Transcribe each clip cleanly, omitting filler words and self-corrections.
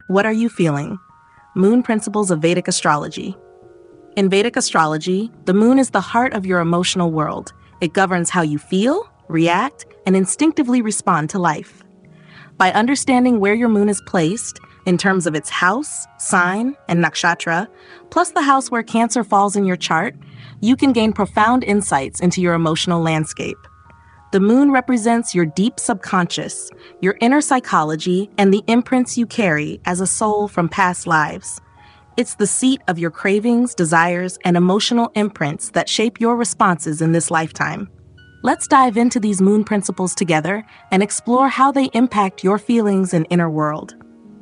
What are you feeling? Moon Principles of Vedic Astrology. In Vedic astrology, the moon is the heart of your emotional world. It governs how you feel, react, and instinctively respond to life. By understanding where your moon is placed, in terms of its house, sign, and nakshatra, plus the house where Cancer falls in your chart, you can gain profound insights into your emotional landscape. The moon represents your deep subconscious, your inner psychology, and the imprints you carry as a soul from past lives. It's the seat of your cravings, desires, and emotional imprints that shape your responses in this lifetime. Let's dive into these moon principles together and explore how they impact your feelings and inner world.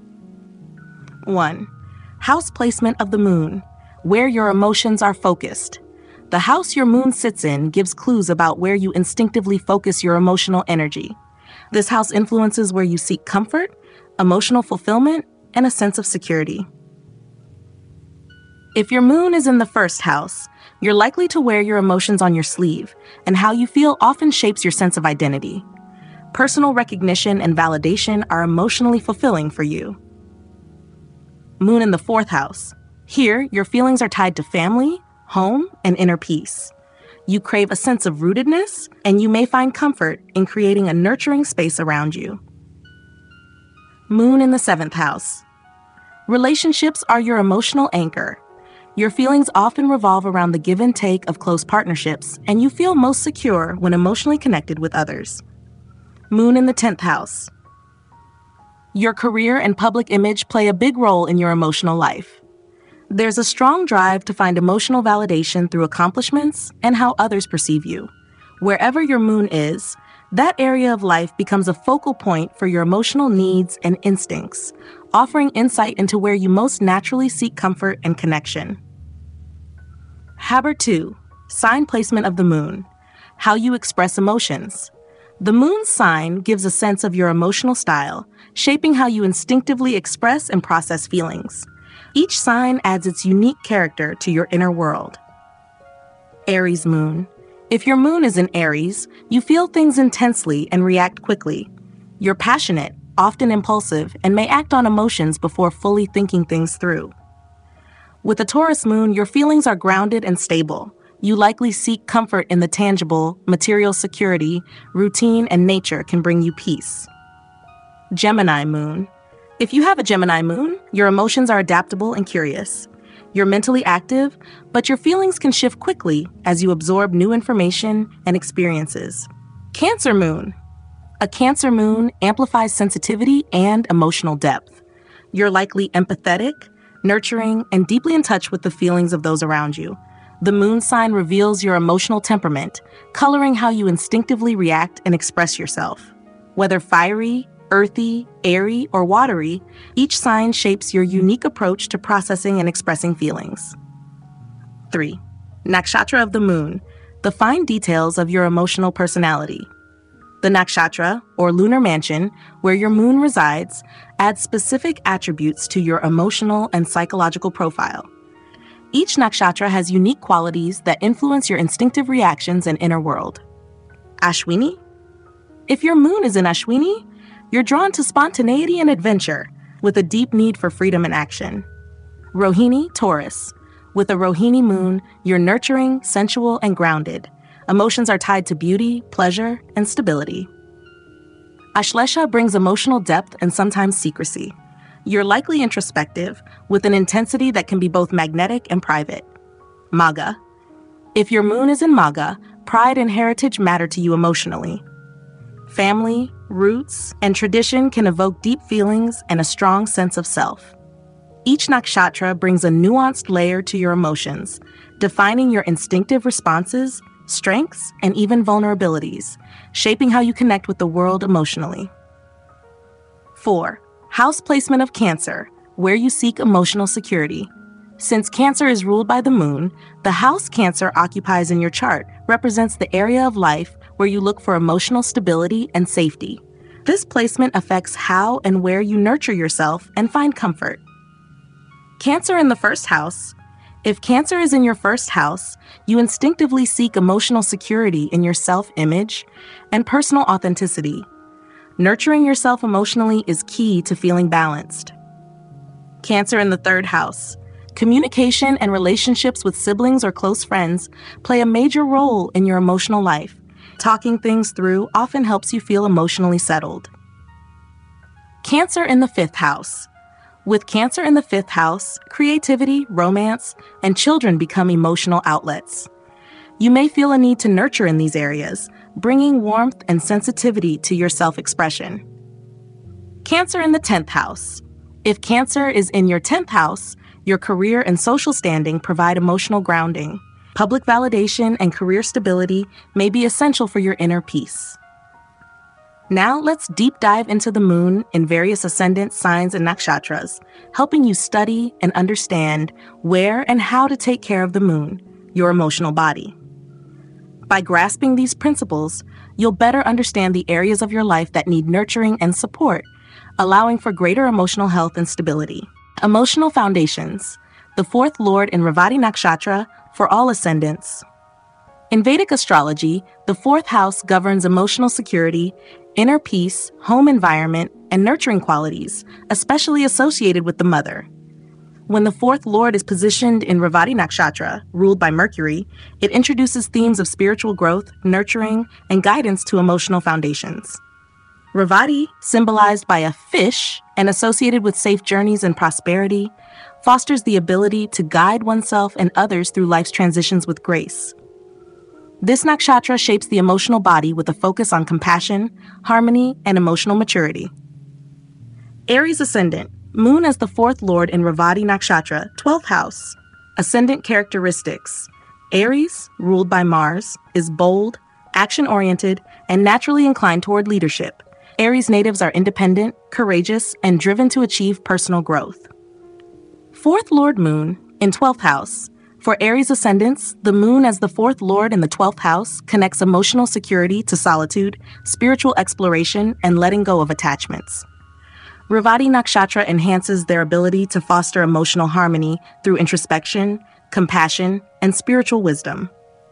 1. House placement of the moon, where your emotions are focused. The house your moon sits in gives clues about where you instinctively focus your emotional energy. This house influences where you seek comfort, emotional fulfillment, and a sense of security. If your moon is in the first house, you're likely to wear your emotions on your sleeve, and how you feel often shapes your sense of identity. Personal recognition and validation are emotionally fulfilling for you. Moon in the fourth house. Here, your feelings are tied to family, home, and inner peace. You crave a sense of rootedness, and you may find comfort in creating a nurturing space around you. Moon in the seventh house. Relationships are your emotional anchor. Your feelings often revolve around the give and take of close partnerships, and you feel most secure when emotionally connected with others. Moon in the 10th house. Your career and public image play a big role in your emotional life. There's a strong drive to find emotional validation through accomplishments and how others perceive you. Wherever your moon is, that area of life becomes a focal point for your emotional needs and instincts, offering insight into where you most naturally seek comfort and connection. Haber 2. Sign placement of the moon. How you express emotions. The moon's sign gives a sense of your emotional style, shaping how you instinctively express and process feelings. Each sign adds its unique character to your inner world. Aries moon. If your moon is in Aries, you feel things intensely and react quickly. You're passionate, often impulsive, and may act on emotions before fully thinking things through. With a Taurus moon, your feelings are grounded and stable. You likely seek comfort in the tangible, material security, routine, and nature can bring you peace. Gemini moon. If you have a Gemini moon, your emotions are adaptable and curious. You're mentally active, but your feelings can shift quickly as you absorb new information and experiences. Cancer moon. A Cancer moon amplifies sensitivity and emotional depth. You're likely empathetic, nurturing, and deeply in touch with the feelings of those around you. The moon sign reveals your emotional temperament, coloring how you instinctively react and express yourself. Whether fiery, earthy, airy, or watery, each sign shapes your unique approach to processing and expressing feelings. 3. Nakshatra of the moon. The fine details of your emotional personality. The nakshatra, or lunar mansion, where your moon resides, adds specific attributes to your emotional and psychological profile. Each nakshatra has unique qualities that influence your instinctive reactions and inner world. Ashwini. If your moon is in Ashwini, you're drawn to spontaneity and adventure, with a deep need for freedom and action. Rohini, Taurus. With a Rohini moon, you're nurturing, sensual, and grounded. Emotions are tied to beauty, pleasure, and stability. Ashlesha brings emotional depth and sometimes secrecy. You're likely introspective, with an intensity that can be both magnetic and private. Magha. If your moon is in Magha, pride and heritage matter to you emotionally. Family, roots, and tradition can evoke deep feelings and a strong sense of self. Each nakshatra brings a nuanced layer to your emotions, defining your instinctive responses, strengths, and even vulnerabilities, shaping how you connect with the world emotionally. 4. House placement of Cancer, where you seek emotional security. Since Cancer is ruled by the moon, the house Cancer occupies in your chart represents the area of life where you look for emotional stability and safety. This placement affects how and where you nurture yourself and find comfort. Cancer in the first house. If Cancer is in your first house, you instinctively seek emotional security in your self-image and personal authenticity. Nurturing yourself emotionally is key to feeling balanced. Cancer in the third house. Communication and relationships with siblings or close friends play a major role in your emotional life. Talking things through often helps you feel emotionally settled. Cancer in the fifth house. With Cancer in the fifth house, creativity, romance, and children become emotional outlets. You may feel a need to nurture in these areas, bringing warmth and sensitivity to your self-expression. Cancer in the 10th house. If Cancer is in your 10th house, your career and social standing provide emotional grounding. Public validation and career stability may be essential for your inner peace. Now let's deep dive into the moon in various ascendant signs and nakshatras, helping you study and understand where and how to take care of the moon, your emotional body. By grasping these principles, you'll better understand the areas of your life that need nurturing and support, allowing for greater emotional health and stability. Emotional foundations. The fourth lord in Revati Nakshatra for all ascendants. In Vedic astrology, the fourth house governs emotional security, inner peace, home environment, and nurturing qualities, especially associated with the mother. When the fourth lord is positioned in Revati Nakshatra, ruled by Mercury, it introduces themes of spiritual growth, nurturing, and guidance to emotional foundations. Revati, symbolized by a fish and associated with safe journeys and prosperity, fosters the ability to guide oneself and others through life's transitions with grace. This nakshatra shapes the emotional body with a focus on compassion, harmony, and emotional maturity. Aries ascendant, moon as the fourth lord in Revati Nakshatra, 12th house. Ascendant characteristics. Aries, ruled by Mars, is bold, action-oriented, and naturally inclined toward leadership. Aries natives are independent, courageous, and driven to achieve personal growth. Fourth lord moon in 12th house. For Aries ascendants, the moon as the fourth lord in the 12th house connects emotional security to solitude, spiritual exploration, and letting go of attachments. Revati Nakshatra enhances their ability to foster emotional harmony through introspection, compassion, and spiritual wisdom.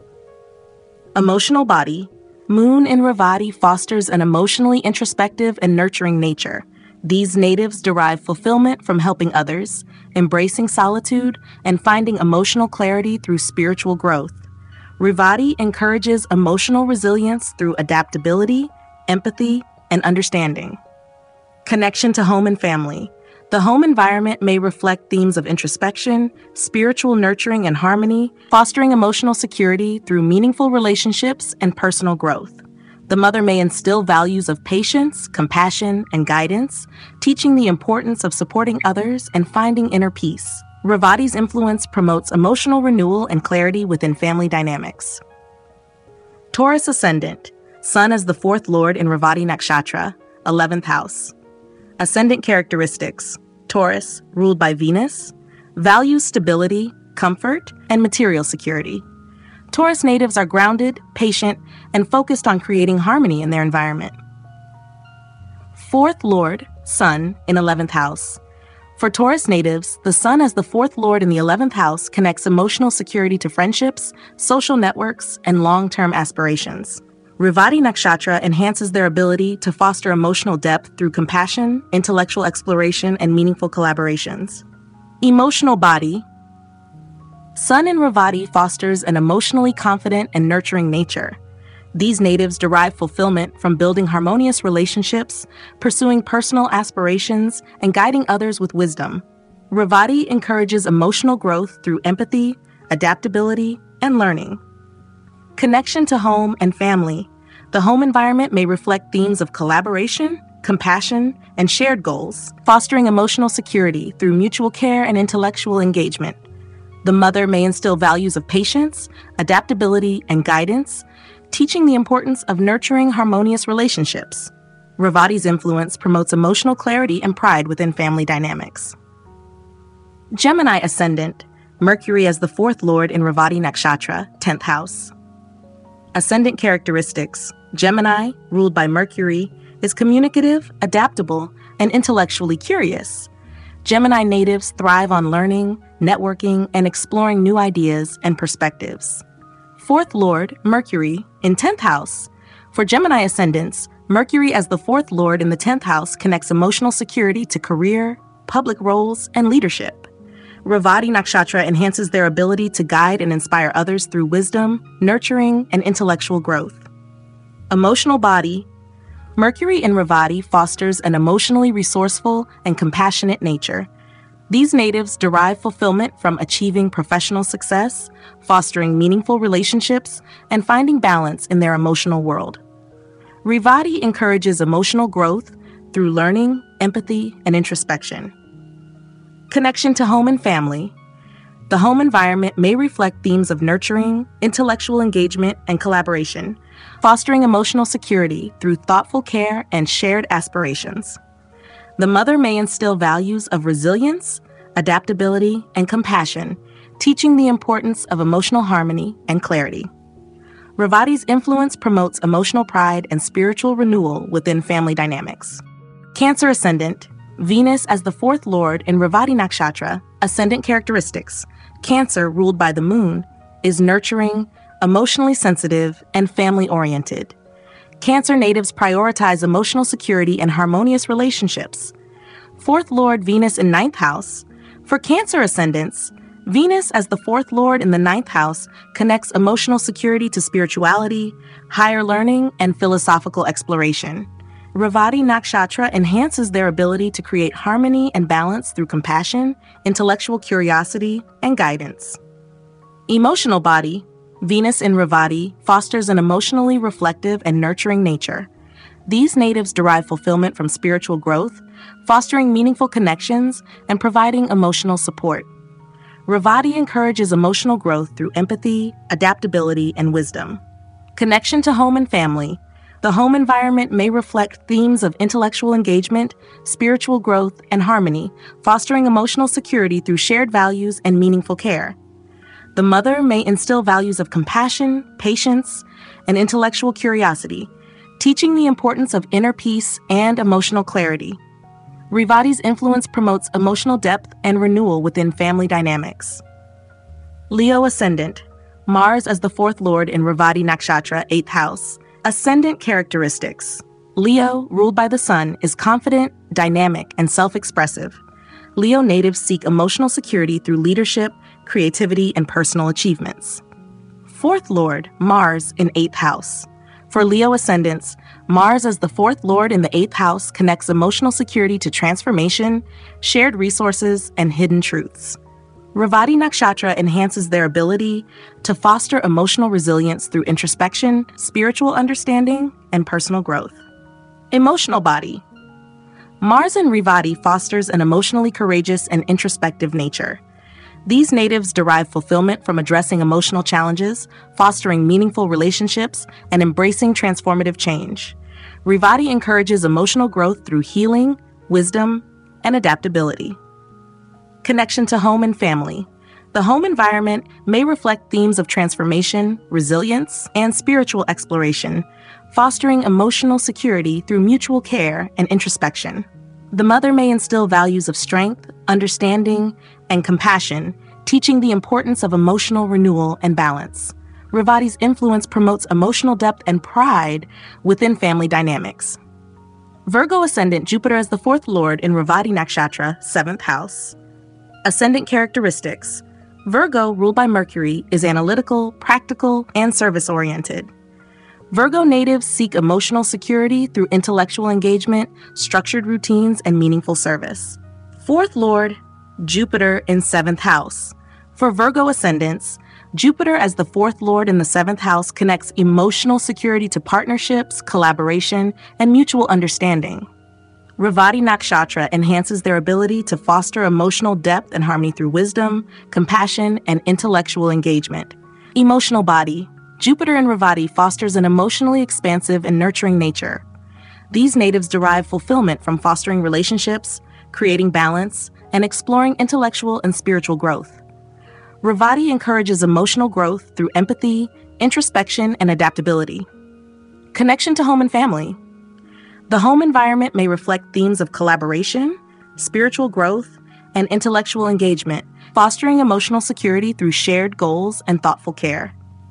Emotional body. Moon in Revati fosters an emotionally introspective and nurturing nature. These natives derive fulfillment from helping others, embracing solitude, and finding emotional clarity through spiritual growth. Revati encourages emotional resilience through adaptability, empathy, and understanding. Connection to home and family. The home environment may reflect themes of introspection, spiritual nurturing and harmony, fostering emotional security through meaningful relationships and personal growth. The mother may instill values of patience, compassion, and guidance, teaching the importance of supporting others and finding inner peace. Revati's influence promotes emotional renewal and clarity within family dynamics. Taurus ascendant, sun as the fourth lord in Revati Nakshatra, 11th house. Ascendant characteristics. Taurus, ruled by Venus, values stability, comfort, and material security. Taurus natives are grounded, patient, and focused on creating harmony in their environment. Fourth lord, sun, in 11th house. For Taurus natives, the sun as the fourth lord in the 11th house connects emotional security to friendships, social networks, and long-term aspirations. Revati Nakshatra enhances their ability to foster emotional depth through compassion, intellectual exploration, and meaningful collaborations. Emotional body. Sun in Revati fosters an emotionally confident and nurturing nature. These natives derive fulfillment from building harmonious relationships, pursuing personal aspirations, and guiding others with wisdom. Revati encourages emotional growth through empathy, adaptability, and learning. Connection to home and family. The home environment may reflect themes of collaboration, compassion, and shared goals, fostering emotional security through mutual care and intellectual engagement. The mother may instill values of patience, adaptability, and guidance, teaching the importance of nurturing harmonious relationships. Revati's influence promotes emotional clarity and pride within family dynamics. Gemini ascendant, Mercury as the fourth lord in Revati Nakshatra, 10th house. Ascendant characteristics. Gemini, ruled by Mercury, is communicative, adaptable, and intellectually curious. Gemini natives thrive on learning, networking, and exploring new ideas and perspectives. Fourth lord, Mercury, in 10th house. For Gemini ascendants, Mercury as the fourth lord in the 10th house connects emotional security to career, public roles, and leadership. Revati Nakshatra enhances their ability to guide and inspire others through wisdom, nurturing, and intellectual growth. Emotional body. Mercury in Revati fosters an emotionally resourceful and compassionate nature. These natives derive fulfillment from achieving professional success, fostering meaningful relationships, and finding balance in their emotional world. Revati encourages emotional growth through learning, empathy, and introspection. Connection to home and family. The home environment may reflect themes of nurturing, intellectual engagement, and collaboration, fostering emotional security through thoughtful care and shared aspirations. The mother may instill values of resilience, adaptability, and compassion, teaching the importance of emotional harmony and clarity. Revati's influence promotes emotional pride and spiritual renewal within family dynamics. Cancer ascendant. Venus as the fourth lord in Revati Nakshatra. Ascendant characteristics. Cancer, ruled by the moon, is nurturing, emotionally sensitive, and family-oriented. Cancer natives prioritize emotional security and harmonious relationships. Fourth lord Venus in ninth house. For Cancer ascendants, Venus as the fourth lord in the ninth house connects emotional security to spirituality, higher learning, and philosophical exploration. Revati Nakshatra enhances their ability to create harmony and balance through compassion, intellectual curiosity, and guidance. Emotional body. Venus in Revati fosters an emotionally reflective and nurturing nature. These natives derive fulfillment from spiritual growth, fostering meaningful connections and providing emotional support. Revati encourages emotional growth through empathy, adaptability, and wisdom. Connection to home and family. The home environment may reflect themes of intellectual engagement, spiritual growth, and harmony, fostering emotional security through shared values and meaningful care. The mother may instill values of compassion, patience, and intellectual curiosity, teaching the importance of inner peace and emotional clarity. Revati's influence promotes emotional depth and renewal within family dynamics. Leo ascendant. Mars as the fourth lord in Revati Nakshatra, 8th house. Ascendant characteristics. Leo, ruled by the sun, is confident, dynamic, and self-expressive. Leo natives seek emotional security through leadership, creativity, and personal achievements. Fourth lord, Mars in 8th house. For Leo ascendants, Mars as the fourth lord in the 8th house connects emotional security to transformation, shared resources, and hidden truths. Revati Nakshatra enhances their ability to foster emotional resilience through introspection, spiritual understanding, and personal growth. Emotional body. Mars in Revati fosters an emotionally courageous and introspective nature. These natives derive fulfillment from addressing emotional challenges, fostering meaningful relationships, and embracing transformative change. Revati encourages emotional growth through healing, wisdom, and adaptability. Connection to home and family. The home environment may reflect themes of transformation, resilience, and spiritual exploration, fostering emotional security through mutual care and introspection. The mother may instill values of strength, understanding, and compassion, teaching the importance of emotional renewal and balance. Revati's influence promotes emotional depth and pride within family dynamics. Virgo ascendant Jupiter as the fourth lord in Revati Nakshatra, 7th house. Ascendant characteristics. Virgo, ruled by Mercury, is analytical, practical, and service-oriented. Virgo natives seek emotional security through intellectual engagement, structured routines, and meaningful service. Fourth lord, Jupiter in 7th house. For Virgo ascendants, Jupiter as the fourth lord in the 7th house connects emotional security to partnerships, collaboration, and mutual understanding. Revati Nakshatra enhances their ability to foster emotional depth and harmony through wisdom, compassion, and intellectual engagement. Emotional body. Jupiter in Revati fosters an emotionally expansive and nurturing nature. These natives derive fulfillment from fostering relationships, creating balance, and exploring intellectual and spiritual growth. Revati encourages emotional growth through empathy, introspection, and adaptability. Connection to home and family. The home environment may reflect themes of collaboration, spiritual growth, and intellectual engagement, fostering emotional security through shared goals and thoughtful care.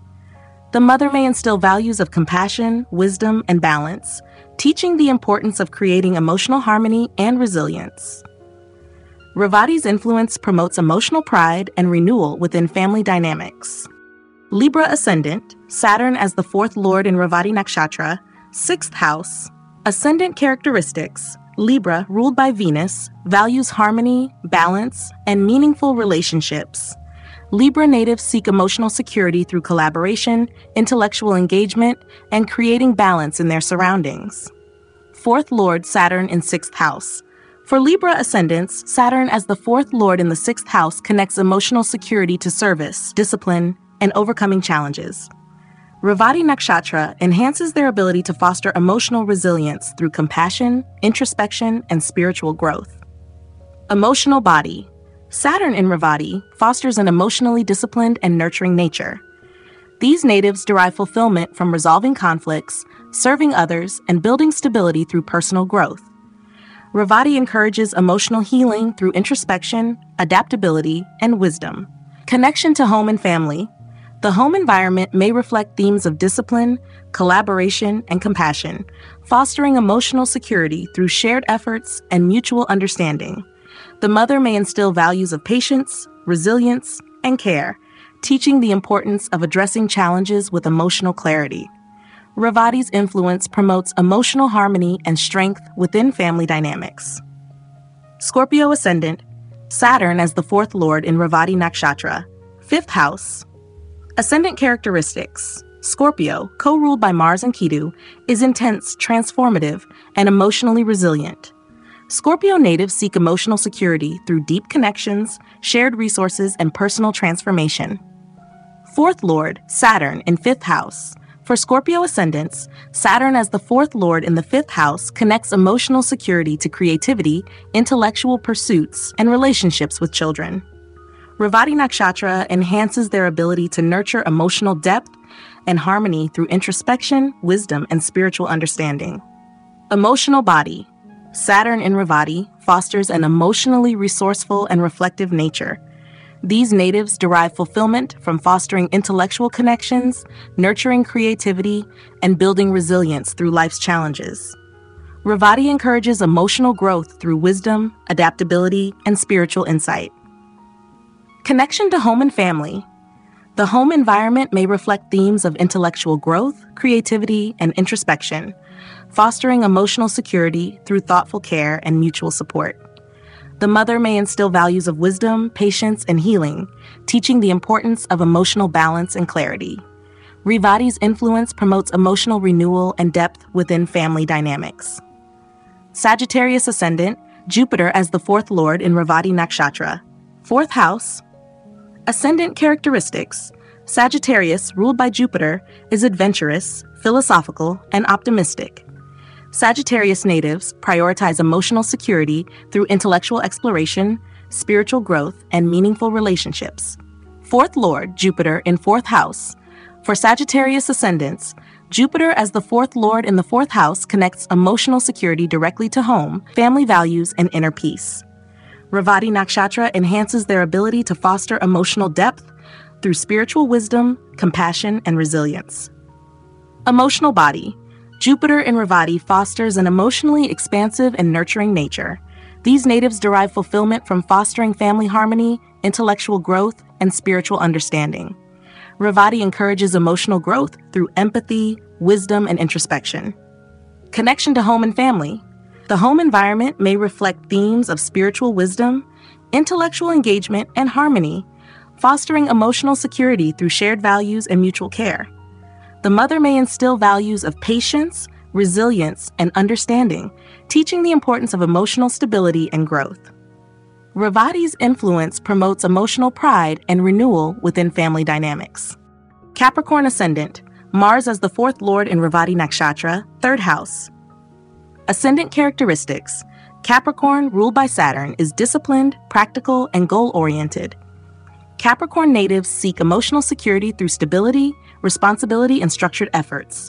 The mother may instill values of compassion, wisdom, and balance, teaching the importance of creating emotional harmony and resilience. Revati's influence promotes emotional pride and renewal within family dynamics. Libra Ascendant, Saturn as the fourth lord in Revati Nakshatra, sixth house. Ascendant characteristics: Libra, ruled by Venus, values harmony, balance, and meaningful relationships. Libra natives seek emotional security through collaboration, intellectual engagement, and creating balance in their surroundings. Fourth lord, Saturn in sixth house. For Libra ascendants, Saturn as the fourth lord in the sixth house connects emotional security to service, discipline, and overcoming challenges. Revati Nakshatra enhances their ability to foster emotional resilience through compassion, introspection, and spiritual growth. Emotional body. Saturn in Revati fosters an emotionally disciplined and nurturing nature. These natives derive fulfillment from resolving conflicts, serving others, and building stability through personal growth. Revati encourages emotional healing through introspection, adaptability, and wisdom. Connection to home and family. The home environment may reflect themes of discipline, collaboration, and compassion, fostering emotional security through shared efforts and mutual understanding. The mother may instill values of patience, resilience, and care, teaching the importance of addressing challenges with emotional clarity. Revati's influence promotes emotional harmony and strength within family dynamics. Scorpio Ascendant, Saturn as the fourth lord in Revati Nakshatra, fifth house. Ascendant characteristics: Scorpio, co-ruled by Mars and Ketu, is intense, transformative, and emotionally resilient. Scorpio natives seek emotional security through deep connections, shared resources, and personal transformation. Fourth lord, Saturn in fifth house. For Scorpio ascendants, Saturn as the fourth lord in the fifth house connects emotional security to creativity, intellectual pursuits, and relationships with children. Revati Nakshatra enhances their ability to nurture emotional depth and harmony through introspection, wisdom, and spiritual understanding. Emotional body. Saturn in Revati fosters an emotionally resourceful and reflective nature. These natives derive fulfillment from fostering intellectual connections, nurturing creativity, and building resilience through life's challenges. Revati encourages emotional growth through wisdom, adaptability, and spiritual insight. Connection to home and family. The home environment may reflect themes of intellectual growth, creativity, and introspection, fostering emotional security through thoughtful care and mutual support. The mother may instill values of wisdom, patience, and healing, teaching the importance of emotional balance and clarity. Revati's influence promotes emotional renewal and depth within family dynamics. Sagittarius Ascendant, Jupiter as the fourth lord in Revati Nakshatra, fourth house. Ascendant characteristics. Sagittarius, ruled by Jupiter, is adventurous, philosophical, and optimistic. Sagittarius natives prioritize emotional security through intellectual exploration, spiritual growth, and meaningful relationships. Fourth lord, Jupiter in fourth house. For Sagittarius ascendants, Jupiter as the fourth lord in the fourth house connects emotional security directly to home, family values, and inner peace. Revati Nakshatra enhances their ability to foster emotional depth through spiritual wisdom, compassion, and resilience. Emotional body. Jupiter in Revati fosters an emotionally expansive and nurturing nature. These natives derive fulfillment from fostering family harmony, intellectual growth, and spiritual understanding. Revati encourages emotional growth through empathy, wisdom, and introspection. Connection to home and family. The home environment may reflect themes of spiritual wisdom, intellectual engagement, and harmony, fostering emotional security through shared values and mutual care. The mother may instill values of patience, resilience, and understanding, teaching the importance of emotional stability and growth. Revati's influence promotes emotional pride and renewal within family dynamics. Capricorn Ascendant, Mars as the fourth lord in Revati Nakshatra, third house. Ascendant characteristics. Capricorn, ruled by Saturn, is disciplined, practical, and goal-oriented. Capricorn natives seek emotional security through stability, responsibility, and structured efforts.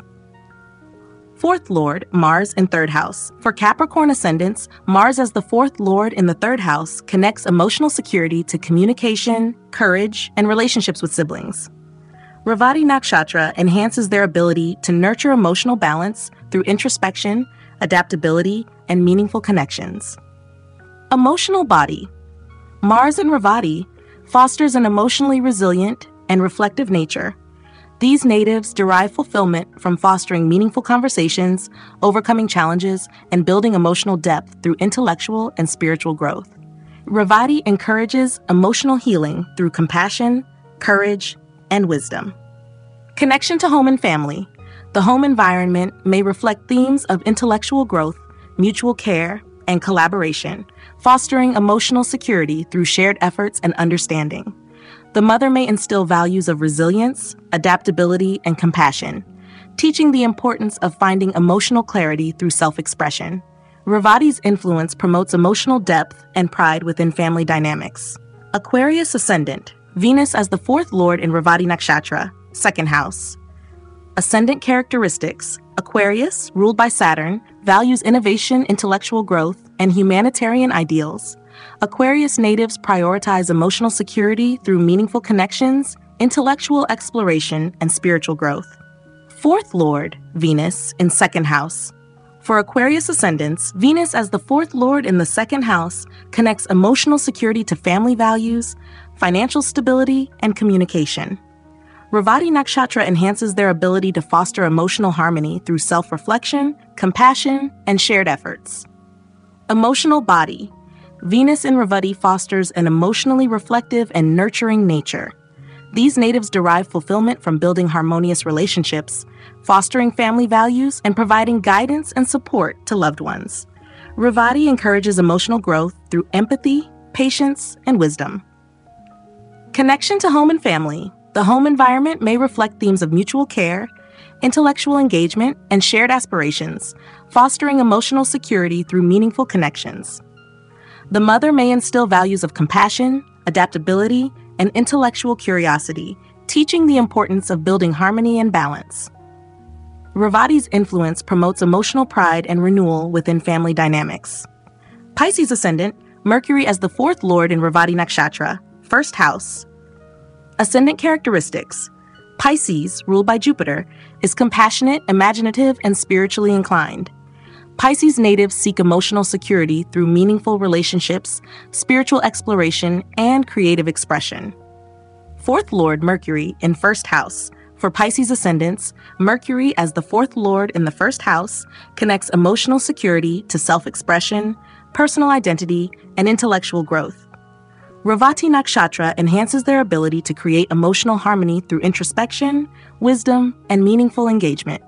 Fourth lord, Mars in third house. For Capricorn ascendants, Mars as the fourth lord in the third house connects emotional security to communication, courage, and relationships with siblings. Revati Nakshatra enhances their ability to nurture emotional balance through introspection, adaptability, and meaningful connections. Emotional body. Mars in Revati fosters an emotionally resilient and reflective nature. These natives derive fulfillment from fostering meaningful conversations, overcoming challenges, and building emotional depth through intellectual and spiritual growth. Revati encourages emotional healing through compassion, courage, and wisdom. Connection to home and family. The home environment may reflect themes of intellectual growth, mutual care, and collaboration, fostering emotional security through shared efforts and understanding. The mother may instill values of resilience, adaptability, and compassion, teaching the importance of finding emotional clarity through self-expression. Revati's influence promotes emotional depth and pride within family dynamics. Aquarius Ascendant. Venus as the fourth lord in Revati Nakshatra, second house. Ascendant characteristics. Aquarius, ruled by Saturn, values innovation, intellectual growth, and humanitarian ideals. Aquarius natives prioritize emotional security through meaningful connections, intellectual exploration, and spiritual growth. Fourth lord, Venus, in second house. For Aquarius ascendants, Venus as the fourth lord in the second house connects emotional security to family values, financial stability, and communication. Revati Nakshatra enhances their ability to foster emotional harmony through self-reflection, compassion, and shared efforts. Emotional body. Venus in Revati fosters an emotionally reflective and nurturing nature. These natives derive fulfillment from building harmonious relationships, fostering family values, and providing guidance and support to loved ones. Revati encourages emotional growth through empathy, patience, and wisdom. Connection to home and family. The home environment may reflect themes of mutual care, intellectual engagement, and shared aspirations, fostering emotional security through meaningful connections. The mother may instill values of compassion, adaptability, and intellectual curiosity, teaching the importance of building harmony and balance. Revati's influence promotes emotional pride and renewal within family dynamics. Pisces Ascendant, Mercury as the fourth lord in Revati Nakshatra, first house. Ascendant characteristics. Pisces, ruled by Jupiter, is compassionate, imaginative, and spiritually inclined. Pisces natives seek emotional security through meaningful relationships, spiritual exploration, and creative expression. Fourth lord, Mercury, in first house. For Pisces ascendants, Mercury as the fourth lord in the first house connects emotional security to self-expression, personal identity, and intellectual growth. Revati Nakshatra enhances their ability to create emotional harmony through introspection, wisdom, and meaningful engagement.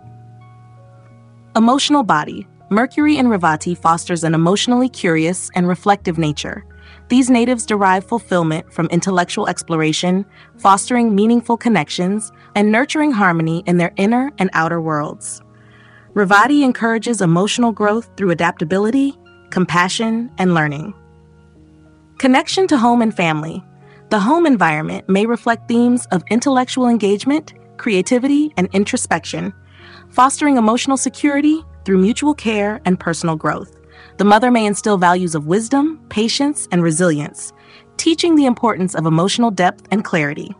Emotional body. Mercury in Revati fosters an emotionally curious and reflective nature. These natives derive fulfillment from intellectual exploration, fostering meaningful connections, and nurturing harmony in their inner and outer worlds. Revati encourages emotional growth through adaptability, compassion, and learning. Connection to home and family. The home environment may reflect themes of intellectual engagement, creativity, and introspection, fostering emotional security through mutual care and personal growth. The mother may instill values of wisdom, patience, and resilience, teaching the importance of emotional depth and clarity.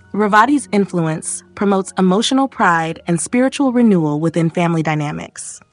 Revati's influence promotes emotional pride and spiritual renewal within family dynamics.